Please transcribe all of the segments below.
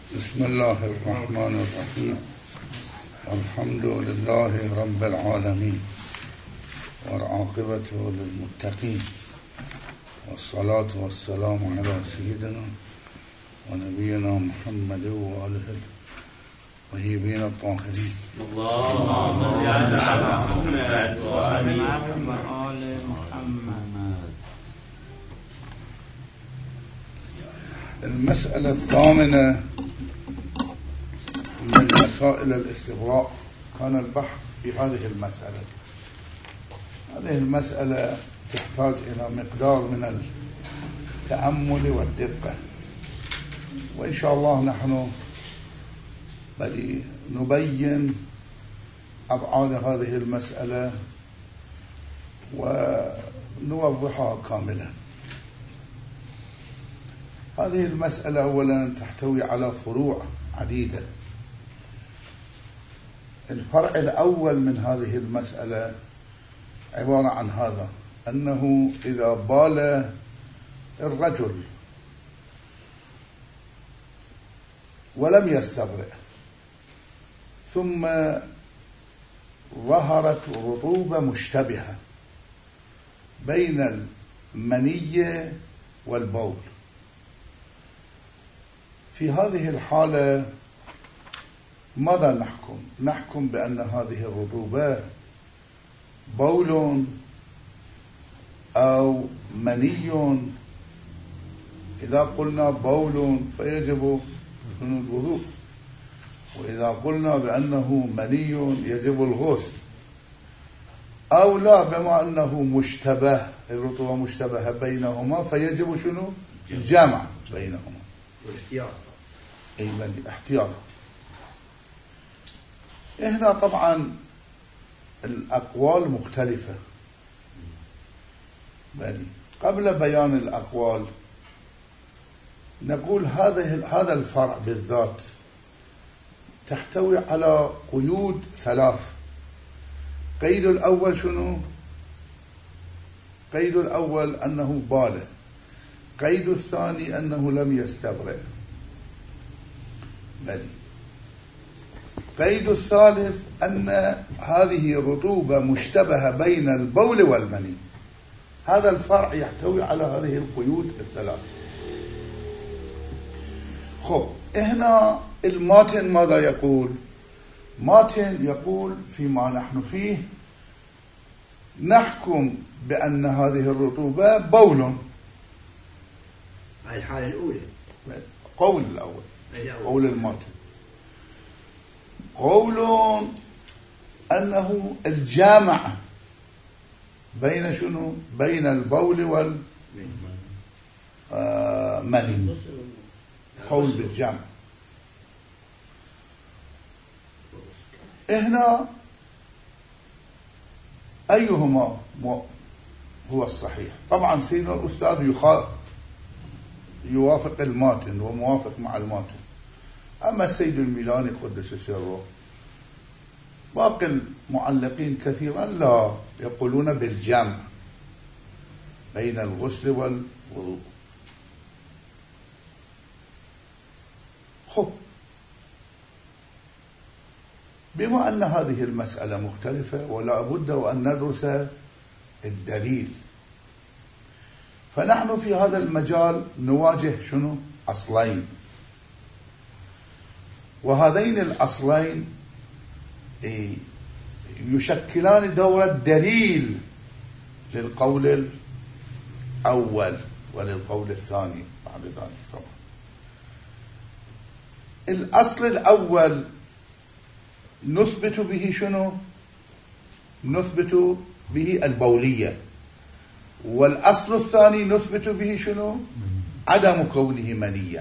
بسم الله الرحمن الرحيم. الحمد لله رب العالمين، والعاقبة للمتقين، والصلاة والسلام على سيدنا ونبينا محمد وآله الطيبين الطاهرين. اللهم صل على محمد وآل محمد. المسألة الثامنة من مسائل الاستبراء، كان البحث في هذه المسألة. هذه المسألة تحتاج إلى مقدار من التأمل والدقة، وإن شاء الله نحن بل نبين أبعاد هذه المسألة ونوضحها كاملا. هذه المسألة أولا تحتوي على فروع عديدة. الفرع الأول من هذه المسألة عبارة عن هذا: أنه إذا بال الرجل ولم يستبرئ ثم ظهرت رطوبة مشتبهة بين المني والبول، في هذه الحالة ماذا نحكم؟ نحكم بأن هذه الرطوبة بول أو مني. إذا قلنا بول فيجب الوضوء، وإذا قلنا بأنه مني يجب الغسل، أو لا، بما أنه مشتبه، الرطوبة مشتبهة بينهما فيجب شنو؟ الجمع بينهما والاحتياط. أيضا الاحتياط. هنا طبعا الأقوال مختلفة، بل قبل بيان الأقوال نقول هذا الفرع بالذات تحتوي على قيود ثلاث. قيد الأول شنو؟ قيد الأول أنه بالغ. قيد الثاني أنه لم يستبرئ. بل قيد الثالث أن هذه رطوبة مشتبهة بين البول والمني. هذا الفرع يحتوي على هذه القيود الثلاث. خب، هنا الماتن ماذا يقول؟ ماتن يقول فيما نحن فيه نحكم بأن هذه الرطوبة بول. هذه الحالة الأولى، قول الأول، قول الماتن. قول أنه الجامع بين شنو؟ بين البول والمني. قول بالجامع. هنا أيهما هو الصحيح؟ طبعا سيدنا الأستاذ يوافق الماتن وموافق مع الماتن. أما السيد الميلاني قدس سره، باقي المعلقين كثيرا لا، يقولون بالجمع بين الغسل والوضوء. خب، بما أن هذه المسألة مختلفة ولا بد وأن ندرس الدليل، فنحن في هذا المجال نواجه شنو؟ أصلين، وهذين الأصلين يشكلان دور الدليل للقول الأول وللقول الثاني بعد ذلك. طبعا الأصل الأول نثبت به شنو؟ نثبت به البولية. والأصل الثاني نثبت به شنو؟ عدم كونه منيا.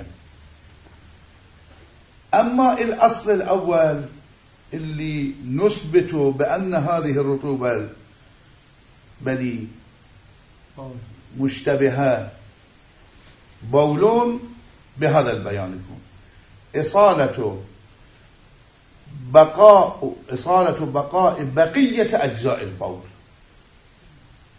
أما الأصل الأول اللي نثبت بأن هذه الرطوبة بل مشتبهة بول، بهذا البيان يكون إصالة بقاء بقية أجزاء البول.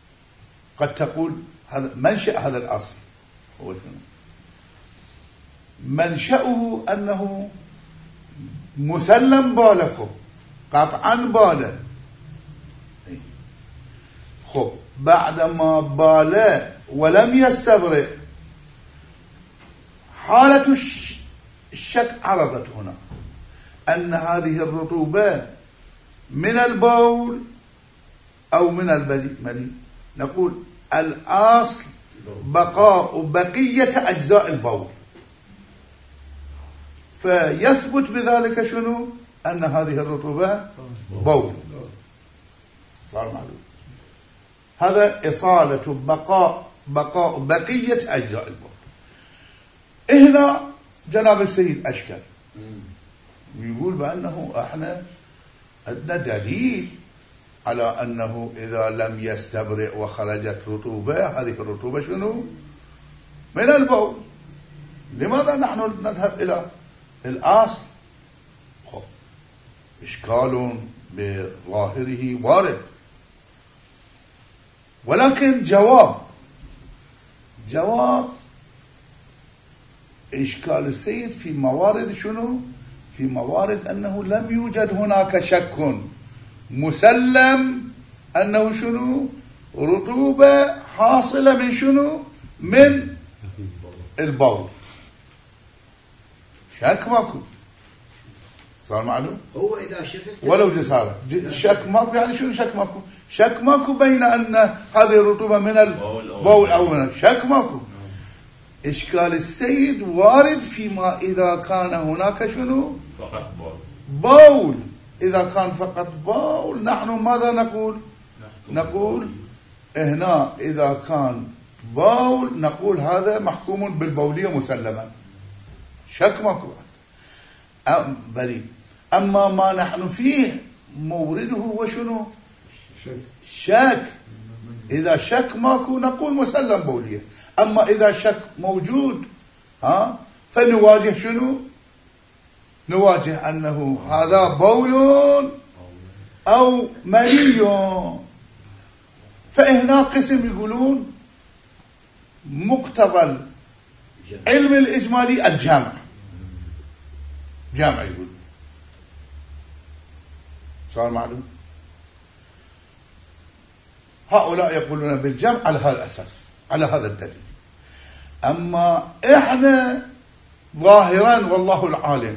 قد تقول هذا منشأ هذا الأصل هو شنو؟ منشأه أنه مسلم باله، خب قطعا باله، خب بعدما باله ولم يستبرئ حالة الشك عرضت هنا أن هذه الرطوبة من البول أو من المني. نقول الأصل بقاء بقية أجزاء البول، فيثبت بذلك شنو؟ أن هذه الرطوبة بول. صار معلوم. هذا إصالة بقاء بقية أجزاء البول. هنا جناب السيد أشكل ويقول بأنه احنا عندنا دليل على أنه إذا لم يستبرئ وخرجت رطوبة، هذه الرطوبة شنو؟ من البول. لماذا نحن نذهب إلى الأصل؟ إشكال بظاهره وارد، ولكن جواب إشكال السيد في موارد شنو؟ في موارد أنه لم يوجد هناك شك مسلم أنه شنو؟ رطوبة حاصلة من شنو؟ من البول. شك ماكو. صار معلوم؟ هو إذا شك ولو جسارة شك ماكو. يعني شنو شك ماكو؟ شك ماكو بين أن هذه الرطوبة من البول أو من شك ماكو. إشكال السيد وارد فيما إذا كان هناك شنو؟ فقط بول. إذا كان فقط بول نحن ماذا نقول؟ نقول هنا إذا كان بول نقول هذا محكوم بالبولية مسلما، شك ماكو. بلي أما ما نحن فيه مورده هو شنو؟ شك. إذا شك ماكو نقول مسلم بولية. أما إذا شك موجود فنواجه شنو؟ نواجه أنه هذا بول أو مني. فهنا قسم يقولون مقتضى علم الإجمالي الجامع، جامع يقول. صار معلوم؟ هؤلاء يقولون بالجمع على هذا الأساس، على هذا الدليل. أما إحنا ظاهرا والله العالم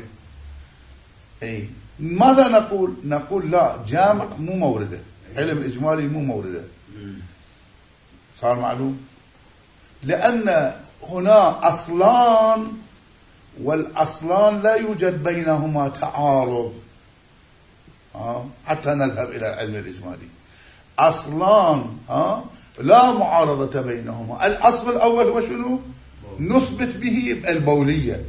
ماذا نقول؟ نقول لا، جامع مو مورده، علم إجمالي مو مورده. صار معلوم؟ لأن هنا أصلان، والأصلان لا يوجد بينهما تعارض حتى نذهب إلى العلم الإجمالي. أصلان لا معارضة بينهما. الأصل الأول هو شنو؟ نثبت به البولية،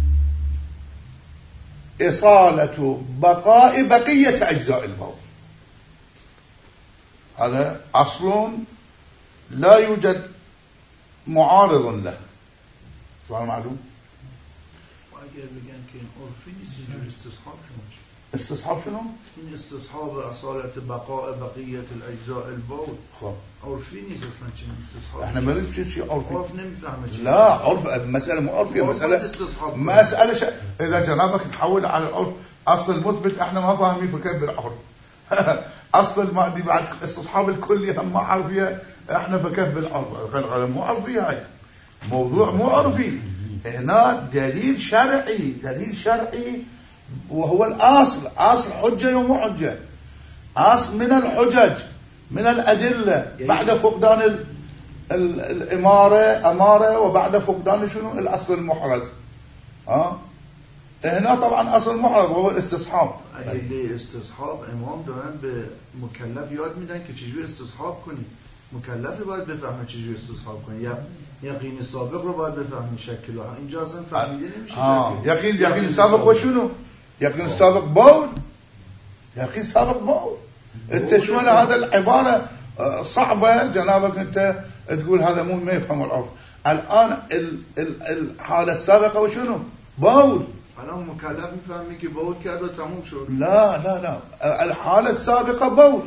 إصالة بقاء بقية أجزاء البول. هذا أصل لا يوجد معارض له. صار معلوم؟ اگر بگن که این عرفی نیست اینجور استصحاب شما استصحاب شنو؟ این استصحاب اصالت بقاء بقیت الاجزاء البول خب عرفی نیست اصلا. چنین استصحاب احنا ما نريد شيء عرفي. عرف نمیفهمه. لا عرف مسألة مو عرفية، مسألة إذا جنابك تحول على العرف أصل المثبت احنا ما فاهمين فكيف بالعرف. أصل المادي بعد استصحاب الكلية هم ما عرفية احنا فكيف بالعرف. مو عرفية، هاي موضوع مو عرفي. هنا دليل شرعي وهو الأصل، أصل حجة ومو حجة، أصل من الحجج من الأدلة بعد فقدان الإمارة وبعد فقدان شنو؟ الأصل المحرز. هنا طبعا أصل المحرز وهو الاستصحاب. اگه استصحاب امام دارن به مکلف یاد میدن که چجور استصحاب کنی، مکلف باید بفهمه چجور استصحاب کنی، یا یقین سابق رو باید بفهمی شکل ها. اینجا اصلا فهمیده نمیشه. یقین سابق و شنو؟ يقين سابق بول. يقين سابق بول. انت شلون هذا العبارة صعبة جنابك انت تقول هذا مو ما يفهم العرف. الآن الحالة السابقة وشنو؟ بول. الان مكلف میفهمی که بول کرد و تموم شد. لا الحالة السابقة بول،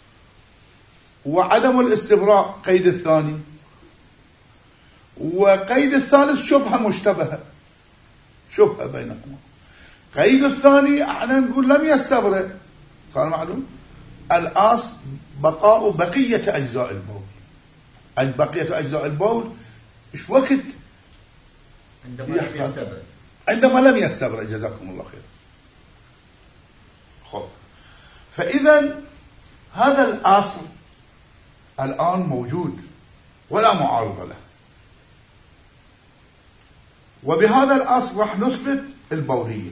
وعدم الاستبراء قيد الثاني، وقيد الثالث شبهة مشتبهة. شبهة بينهما. قيد الثاني احنا نقول لم يستبرئ، صار معلوم الأصل بقاء بقية أجزاء البول. بقية أجزاء البول إيش وقت يحصل؟ عندما لم يستبرئ. جزاكم الله خير. خب، فإذا هذا الأصل الآن موجود ولا معارضة له، وبهذا الأصل راح نثبت البولية.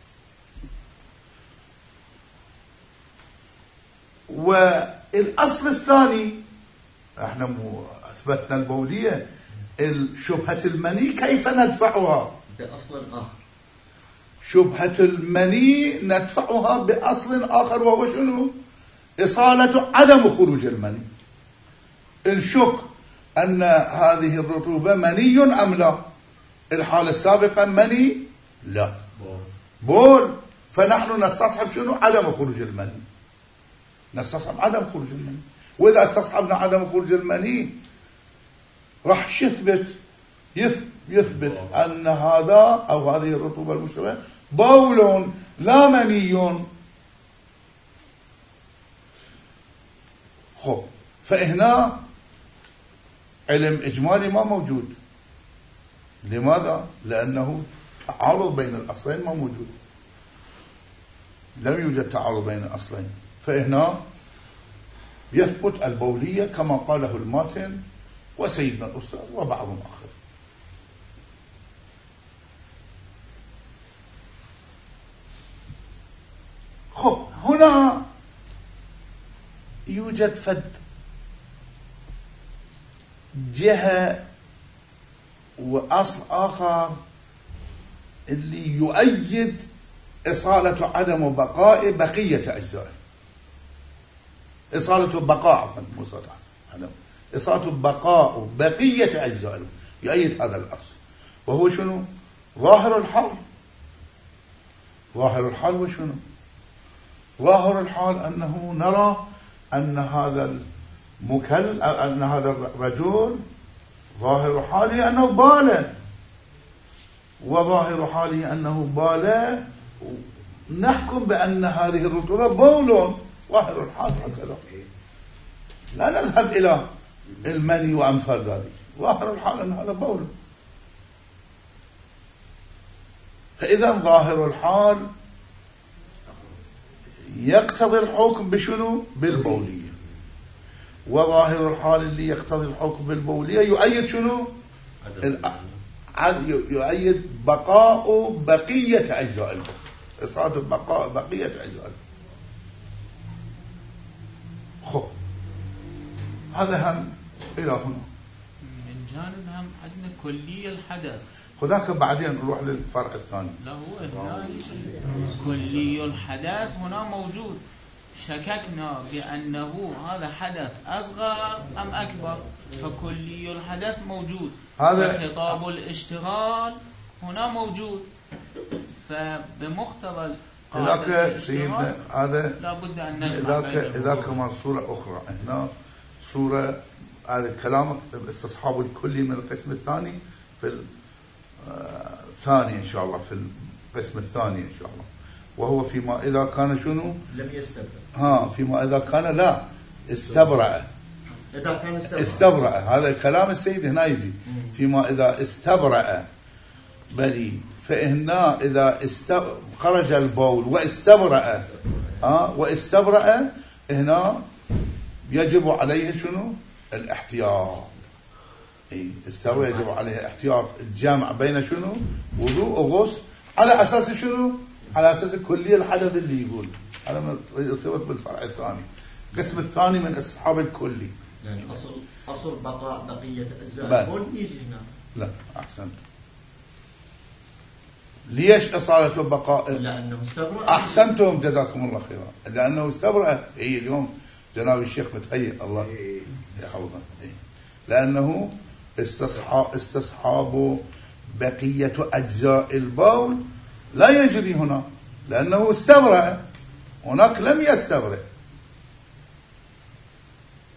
والأصل الثاني احنا أثبتنا البولية، شبهة المني كيف ندفعها؟ بأصل آخر. شبهة المني ندفعها بأصل آخر، وهو شنو؟ إصالة عدم خروج المني. الشك أن هذه الرطوبة مني أم لا؟ الحالة السابقة مني لا، بول. فنحن نستصحب شنو؟ عدم خروج المني. نستصحب عدم خروج المني. وإذا استصحبنا عدم خروج المني راح يثبت أن هذا أو هذه الرطوبة المشتبهة بول لا مني. خب، فهنا علم إجمالي ما موجود. لماذا؟ لأنه تعارض بين الأصلين ما موجود، لم يوجد تعارض بين الأصلين. فهنا يثبت البولية كما قاله الماتن وسيدنا الأستاذ وبعض آخر. خب، هنا يوجد فد جهة وأصل آخر اللي يؤيد إصالة عدم بقاء بقية أجزائه. إصالة بقاء، عفوا مو عدم، إصالة بقاء بقية أجزائه يؤيد هذا الأصل، وهو شنو؟ ظاهر الحال. ظاهر الحال وشنو؟ ظاهر الحال أنه نرى أن هذا أن هذا الرجل ظاهر حاله أنه بالغ، وظاهر حاله أنه بالغ، نحكم بأن هذه الرطوبة بول. ظاهر الحال هكذا، لا نذهب إلى المني وأمثال ذلك. ظاهر الحال أن هذا بول. فإذا ظاهر الحال يقتضي الحكم بشنو؟ بالبولية. وظاهر الحال اللي يقتضي الحكم بالبولية يؤيد شنو؟ يؤيد بقاء بقية أجزاء البول، إصابة بقاء بقية أجزاء البول. خب، هذا هم إلى هنا. من جانب هم عندنا كلية الحدث، خذاك بعدين نروح للفرع الثاني. لا، هو هنا كلي الحدث هنا موجود. شككنا بأنه هذا حدث أصغر أم أكبر، فكلي الحدث موجود. هذا خطاب الاشتغال هنا موجود. فبمقتضى ذاك سيدنا هذا لابد أن نجمع إذا كمان صورة أخرى. هنا صورة، هذا كلامك استصحاب الكلي من القسم الثاني في الثاني إن شاء الله، في القسم الثاني إن شاء الله، وهو فيما إذا كان شنو؟ لم يستبرأ. فيما إذا كان لا استبرأ. إذا كان استبرأ، هذا كلام السيد هنا يجي فيما إذا استبرأ بلي. فهنا إذا خرج البول واستبرأ، واستبرأ هنا يجب عليه شنو؟ الاحتياط. استبرأ يجب عليه احتياط، الجامع بين شنو؟ وضوء وغسل، على أساس شنو؟ على أساس كلية الحدث اللي يقول. هذا يرتبط بالفرع الثاني، القسم الثاني من استصحاب الكلي. يعني أصل بقاء بقية أجزاء البول يجي هنا. لا، أحسنت. ليش إصالة بقاء؟ لأنه استبرأ. أحسنتم، جزاكم الله خيرا. لأنه استبرأ. اليوم جناب الشيخ متهيئ، الله يحفظه. لأنه استصحاب بقية أجزاء البول لا يجري هنا، لأنه استبرأ. هناك لم يستبرأ.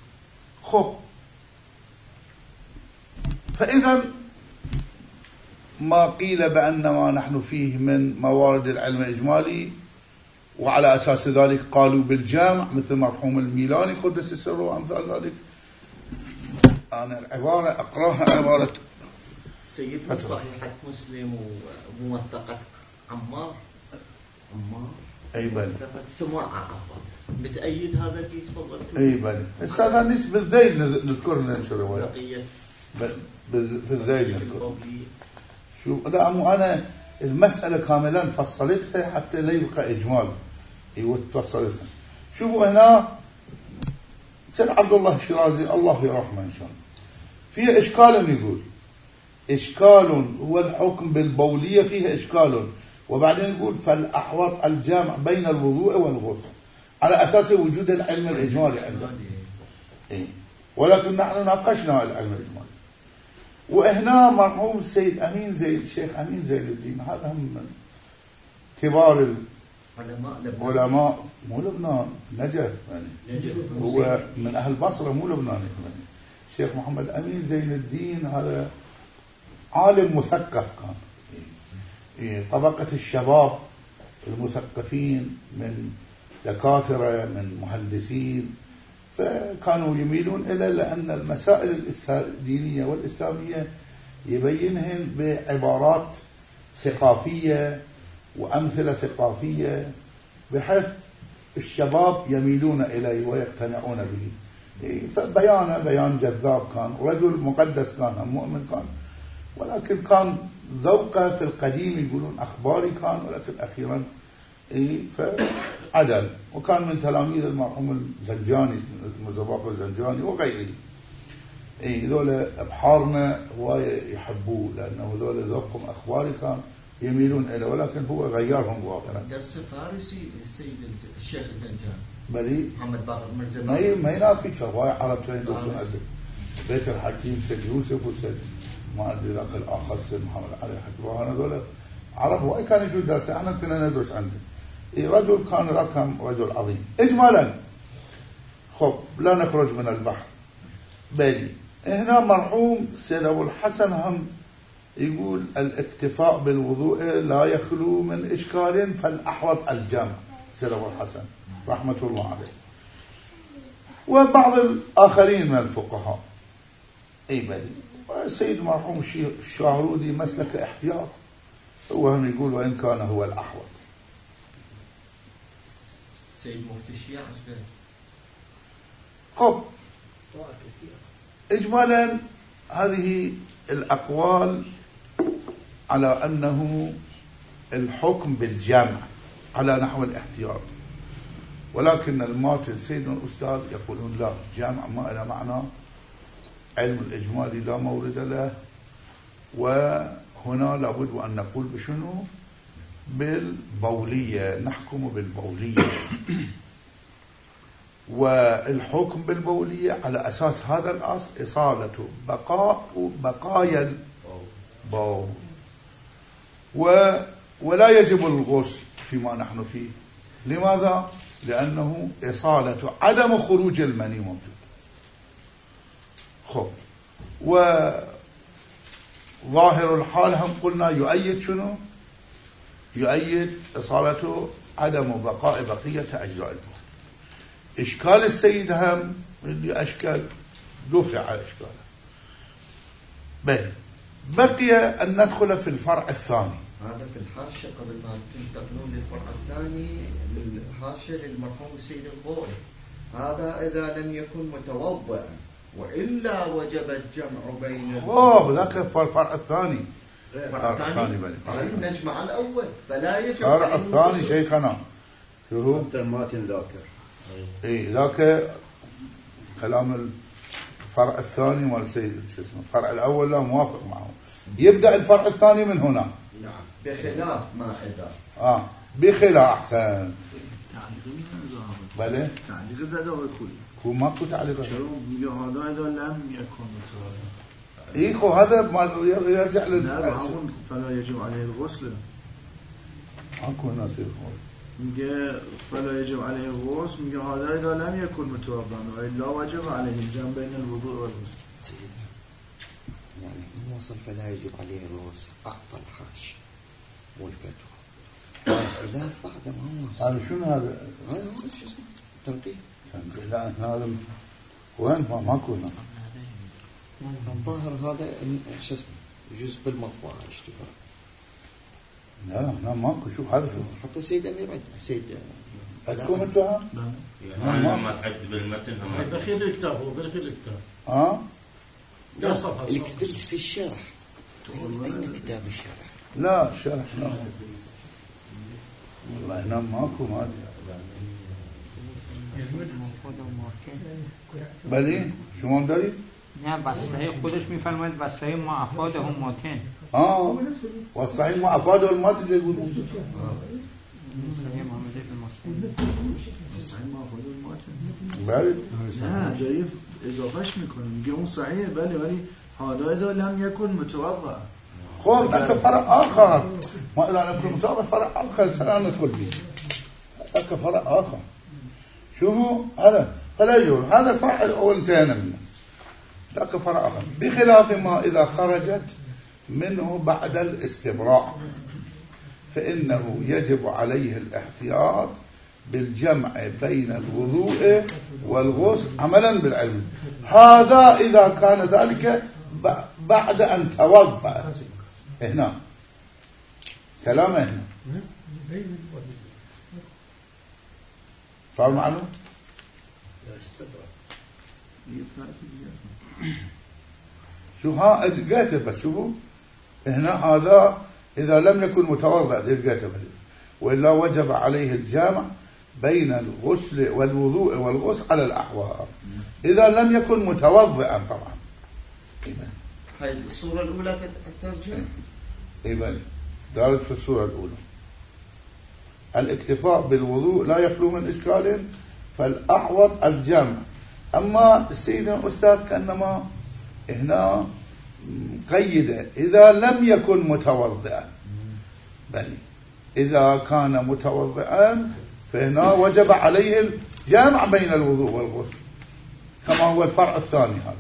خب، فإذا ما قيل بأن ما نحن فيه من موارد العلم الإجمالي، وعلى أساس ذلك قالوا بالجامع مثل مرحوم الميلاني قدس سره وأمثال ذلك. أنا العبارة أقرأها عبارة سيد من صحيحة مسلم وموثقة عمار أي بل سموع عفوا بتأيد هذا اللي تفضلتوا. أي بل هذا نسبة بالذيل نذكر ننشر روايات بالذيل نذكر. شو لا مو أنا المسألة كاملا فصلتها حتى لا يبقى إجمال. وتفصلتها. شوفوا هنا سيد عبد الله الشيرازي الله يرحمه إن شاء الله فيه إشكال، يقول إشكال هو الحكم بالبولية فيه إشكال، وبعدين يقول فالأحوط الجامع بين الوضوء والغسل على أساس وجود العلم الإجمالي عنده. إيه؟ ولكن نحن ناقشنا العلم الإجمالي. وهنا مرحوم السيد أمين زي الشيخ أمين زين الدين، هذا هم من كبار العلماء مو لبنان نجف يعني هو من أهل بصرة مو لبناني يعني. الشيخ محمد أمين زين الدين هذا عالم مثقف كان. طبقة الشباب المثقفين من دكاترة من مهندسين، فكانوا يميلون إلى لأن المسائل الدينية والإسلامية يبينهن بعبارات ثقافية وأمثلة ثقافية بحيث الشباب يميلون إليه ويقتنعون به. فبيانه بيان جذاب كان، رجل مقدس كان، مؤمن كان، ولكن كان ذوقه في القديم يقولون أخباري كان، ولكن أخيرا فعدل. وكان من تلاميذ المرحوم الزنجاني مزباق الزنجاني وغيره. ذولا أبحارنا هواية يحبوه لأنه ذولا ذوقهم أخباري كان يميلون إليه، ولكن هو غيرهم واقعا. درس فارسي السيد الشيخ الزنجاني بلي محمد باقر مرزا ما ينافي شواي عرب شيء يدرسون عندك بيت الحكيم سيد يوسف وسيد ما أدري ذاك الآخر سيد محمد علي حكيم، أنا ذولا عرب هواي كان يجوا درس، احنا كنا ندرس عنده. رجل كان ذاك رجل عظيم إجمالا. خب لا نخرج من البحر. بلي هنا مرحوم سيد أبو الحسن هم يقول الاكتفاء بالوضوء لا يخلو من إشكال فالأحوط الجامع. سيد أبو الحسن رحمة الله عليه وبعض الآخرين من الفقهاء. بلي السيد مرحوم الشاهرودي مسلك احتياط، هو هم يقول وإن كان هو الأحوط. سيد مفتي الشيعة خب إجمالا هذه الأقوال على أنه الحكم بالجامع على نحو الاحتياط، ولكن الماتن سيدنا الأستاذ يقولون لا، جامع ما إلى معنى، علم الإجمالي لا مورد له، وهنا لابد أن نقول بشنو؟ بالبولية، نحكم بالبولية. والحكم بالبولية على أساس هذا الأصل إصالة بقايا البول، ولا يجب الغسل فيما نحن فيه. لماذا؟ لأنه إصالة عدم خروج المني موجود. خب وظاهر الحال هم قلنا يؤيد شنو؟ يؤيد إصالة عدم بقاء بقية أجزاء البول. إشكال السيد هم اللي أشكال دفع إشكاله. بل بقي أن ندخل في الفرع الثاني. هذا في الحاشية قبل ما تنتقلون للفرع الثاني، الحاشية للمرحوم السيد الخوئي، هذا إذا لم يكن متوضئا وإلا وجب الجمع بين ذاك الفرع الثاني. الثاني بل نجمع الأول فلا يجب. الفرع الثاني شيخنا شو هو؟ ماتن ذاكر. ذاك كلام الفرع الثاني مال السيد شو اسمه، الفرع الأول لا موافق معه. يبدأ الفرع الثاني من هنا. نعم بخلاف ما إذا بخلاف أحسن. بله تعليق زاده ويقول ماكو تعليق. شنو هذا إذا لم يكن متوضئا. خو هذا ما يرجع فلا يجب عليه الغسل. اكو ناس فلا يجب عليه الغسل. هذا إذا لم يكن متوضئا وإلا وجب عليه الجمع بين الوضوء والغسل. يعني الموصل فلا يجب عليه الغسل أعطى الحاش والفتوى. خلاف بعد ما وصل. هذا شنو هذا؟ هذا هو شو اسمه تنقيح. لا هذا وين ماكو هنا. الظاهر هذا شو اسمه جزء بالمطبعة اشتباه. لا هنا ماكو. شوف هذا شو حتى سيد أمير عندنا سيد عندكم انتوا؟ يعني ما تعد بالمتن هم بالاخير الكتاب هو بالاخير الكتاب. لا الكتاب في الشرح. أين كتاب الشرح؟ لا الشرح لا والله هنا ماكو ما ادري. بلي شو ما مدري؟ نه بس صحیح خودش میفرماید بس صحیح ما افاده هم ماتن. والصحيح ما افاده الماتن زي يقول موجود. صحیح محمد في المصنف. صحیح ما افاده الماتن. بله. نه داری اضافهش میکنه میگه اون صحیحه ولی هذا اذا لم يكن متوضا. خب ذاك فرع آخر. ما إذا لم يكن متوضا فرع آخر سندخل به. ذاك فرع آخر. شوفوا هذا فلا يجوز. هذا الفرع الأول انتهينا منه. ذاك فرع آخر بخلاف ما إذا خرجت منه بعد الاستبراء فإنه يجب عليه الاحتياط بالجمع بين الوضوء والغسل عملا بالعلم. هذا إذا كان ذلك بعد أن توضأ. هنا كلامه هنا فاهم عنه؟ شو ها لقيته بس شوفوا هنا هذا إذا لم يكن متوضأ لقيته وإلا وجب عليه الجامع بين الغسل والوضوء والغسل على الأحوال إذا لم يكن متوضئا طبعا. هاي الصورة الأولى ترجع. إيمان دارت في الصورة الأولى الاكتفاء بالوضوء لا يخلو من إشكال فالأحوط الجامع. أما سيدنا الأستاذ كأنما هنا قيد إذا لم يكن متوضئا بل إذا كان متوضئا فهنا وجب عليه الجامع بين الوضوء والغسل كما هو الفرع الثاني. هذا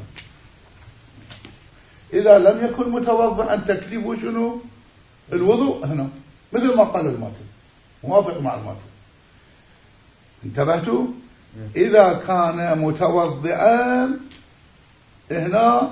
إذا لم يكن متوضئا تكليفه شنو؟ الوضوء هنا مثل ما قال الماتن موافق مع الماتن. انتبهتوا؟ إذا كان متوضئا هنا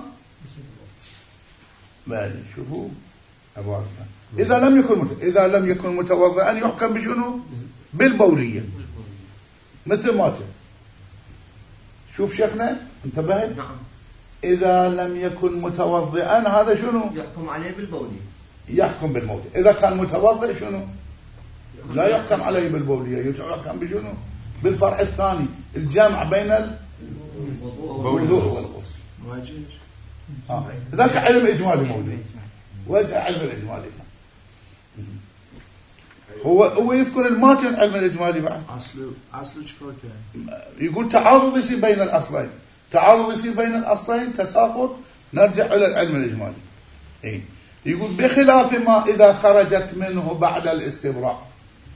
بالي شوفوا عبارة إذا لم يكن متوضئا يحكم بشنو؟ بالبولية مثل ماتن. شوف شيخنا انتبهت؟ نعم. إذا لم يكن متوضئا هذا شنو؟ يحكم عليه بالبولية. يحكم بالبولية. إذا كان متوضئ شنو؟ لا يحكم عليه بالبولية يحكم بشنو؟ بالفرع الثاني الجامع بين الوضوء والغسل. ذاك علم إجمالي موجود. وجه علم الإجمالي هو يذكر الماتن علم الإجمالي بعد. أصله شكوى يقول تعارض يصير بين الأصلين. تعارض يصير بين الأصلين تساقط نرجع إلى العلم الإجمالي. إيه؟ يقول بخلاف ما إذا خرجت منه بعد الاستبراء.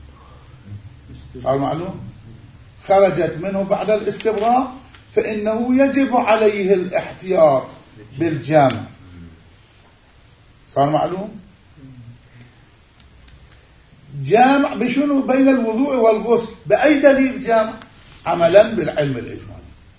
صار معلوم؟ خرجت منه بعد الاستبراء فإنه يجب عليه الاحتياط بالجامع. صار معلوم؟ جامع بشنو؟ بين الوضوء والغسل. بأي دليل جامع؟ عملا بالعلم الإجمالي.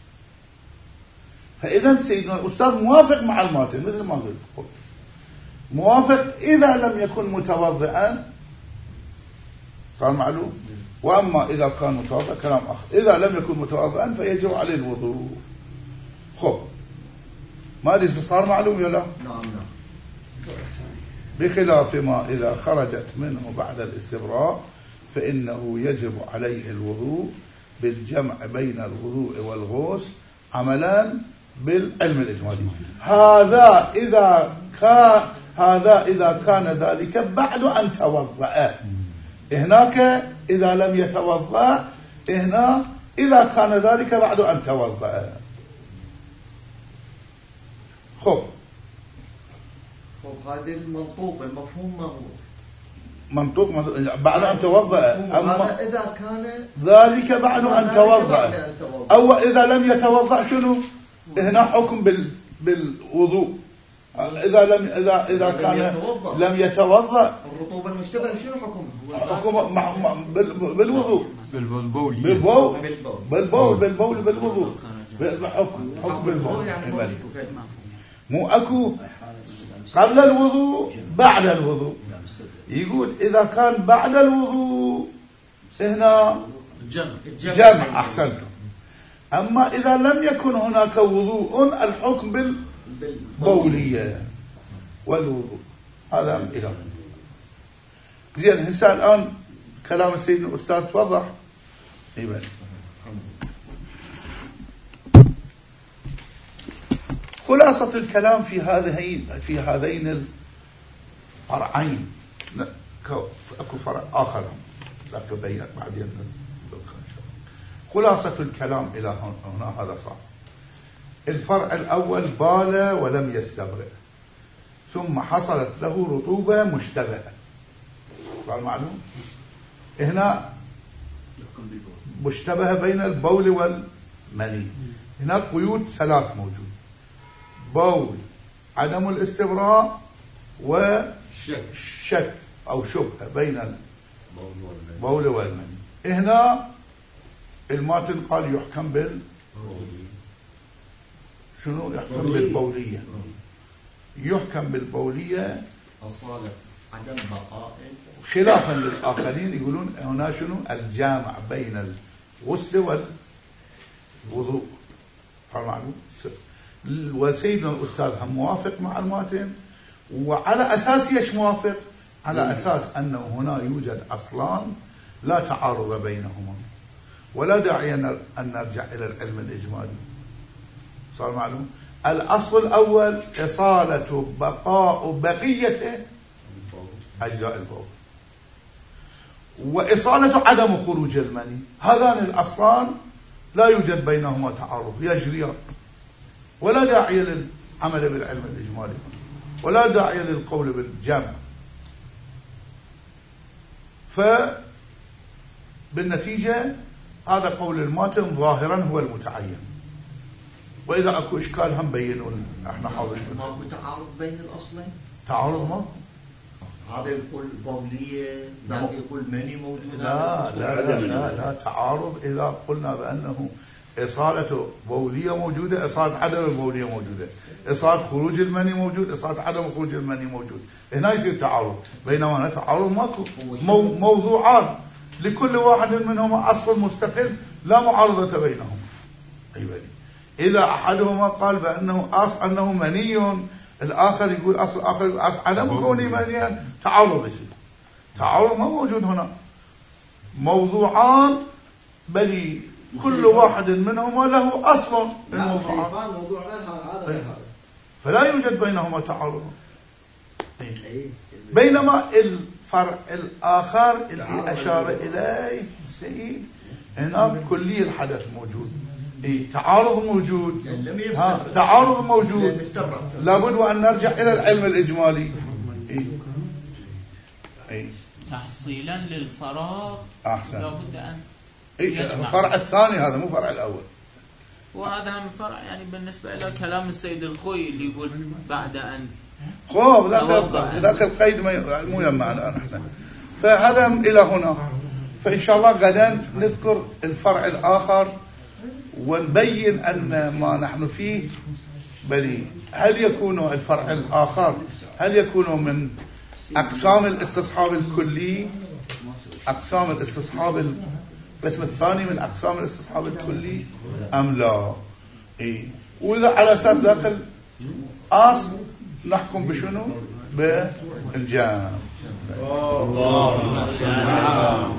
فإذا سيدنا الأستاذ موافق مع الماتن مثل ما قلت موافق إذا لم يكن متوضئا. صار معلوم؟ وأما إذا كان متوضئ كلام آخر. إذا لم يكن متوضئا فيجب عليه الوضوء. خب ما أدري صار معلوم ولا لا؟ نعم. بخلاف ما إذا خرجت منه بعد الاستبراء فإنه يجب عليه الوضوء بالجمع بين الوضوء والغسل عملا بالعلم الإجمالي. هذا إذا كان ذلك بعد أن توضأ. هناك إذا لم يتوضأ. هنا إذا كان ذلك بعد أن توضأ. خب هذا المنطوق المفهوم ما هو منطوق بعد أن توضأ. أما إذا كان ذلك بعد أن توضأ أو إذا لم يتوضأ شنو؟ هنا حكم بالوضوء إذا كان لم يتوضأ الرطوبة المشتبهة شنو حكمه؟ حكم بالوضوء بالوضوء حكم بالبول. مو أكو قبل الوضوء بعد الوضوء. يقول إذا كان بعد الوضوء هنا جمع أحسنتم. أما إذا لم يكن هناك وضوء الحكم بالبولية والوضوء. هذا إله زين. هسه الآن كلام سيدنا الأستاذ توضح. إيمان خلاصة الكلام في هذين الفرعين. اكو فرع آخر لكن بينك بعدين. خلاصة الكلام إلى هنا هذا صح. الفرع الأول بال ولم يستبرئ ثم حصلت له رطوبة مشتبهة. صار معلوم هنا مشتبهة بين البول والمني. هناك قيود ثلاث موجود: بول، عدم الاستبراء، وشك أو شبهة بين البول والمني. هنا الماتن قال يحكم شنو؟ يحكم بالبولية. يحكم بالبولية أصالة عدم بقاء، خلافا للآخرين يقولون هنا شنو؟ الجامع بين الغسل والوضوء. معلوم. وسيدنا الأستاذ هم موافق مع الماتن. وعلى أساس ايش موافق؟ على أساس أنه هنا يوجد أصلان لا تعارض بينهما ولا داعي أن نرجع إلى العلم الإجمالي. صار معلوم. الأصل الأول إصالة بقاء بقية أجزاء البول، وإصالة عدم خروج المني. هذان الأصلان لا يوجد بينهما تعارض، يجريان، ولا داعي للعمل بالعلم الإجمالي ولا داعي للقول بالجمع. فبالنتيجة هذا قول الماتن ظاهرا هو المتعين. وإذا أكو إشكال هم بينوا احنا حاضرين. ماكو تعارض بين الأصلين؟ تعارض ما؟ هذا يقول بولية، ذاك يقول مني موجود. لا تعارض إذا قلنا بأنه إصالة بولية موجودة، إصالة عدم البولية موجودة، إصالة خروج المني موجود، إصالة عدم خروج المني موجود. هنا يصير تعارض. بينما تعارض ماكو. موضوعان لكل واحد منهما أصل مستقل لا معارضة بينهما. إذا أحدهما قال أنه مني، الآخر يقول أصل آخر عدم كوني منيا، تعارض يصير. تعارض ما موجود هنا. موضوعان بل كل واحد منهما له أصل الموضوعان، فلا يوجد بينهما تعارض. بينما الفرع الآخر اللي أشار إليه السيد هناك كلي الحدث موجود. تعارض موجود. تعارض موجود. لابد وأن نرجع إلى العلم الإجمالي. تحصيلا للفراغ أحسن. لابد أن الفرع الثاني هذا مو فرع الأول. وهذا هم فرع يعني بالنسبة إلى كلام السيد الخوي اللي يقول بعد أن ذاك القيد مو يمعنا نحن. فهذا إلى هنا. فإن شاء الله غدا نذكر الفرع الآخر ونبين أن ما نحن فيه بلي هل يكون الفرع الآخر هل يكون من أقسام الاستصحاب الكلي، أقسام الاستصحاب القسم الثاني من أقسام الاستصحاب الكلي أم لا؟ وإذا على أساس ذاك الأصل نحكم بشنو؟ بالجام.